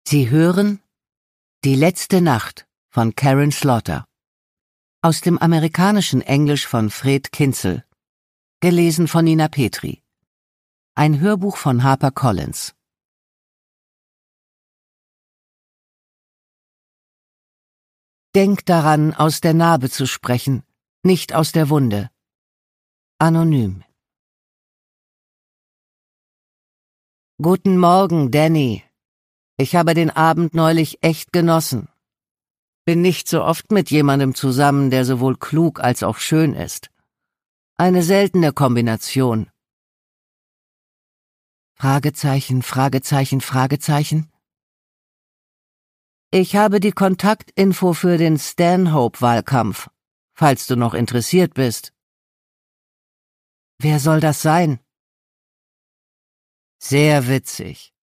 Sie hören Die letzte Nacht von Karin Slaughter. Aus dem amerikanischen Englisch von Fred Kinzel. Gelesen von Nina Petri. Ein Hörbuch von HarperCollins. Denk daran, aus der Narbe zu sprechen, nicht aus der Wunde. Anonym. Guten Morgen, Danny. Ich habe den Abend neulich echt genossen. Bin nicht so oft mit jemandem zusammen, der sowohl klug als auch schön ist. Eine seltene Kombination. Fragezeichen, Fragezeichen, Fragezeichen. Ich habe die Kontaktinfo für den Stanhope-Wahlkampf, falls du noch interessiert bist. Wer soll das sein? Sehr witzig.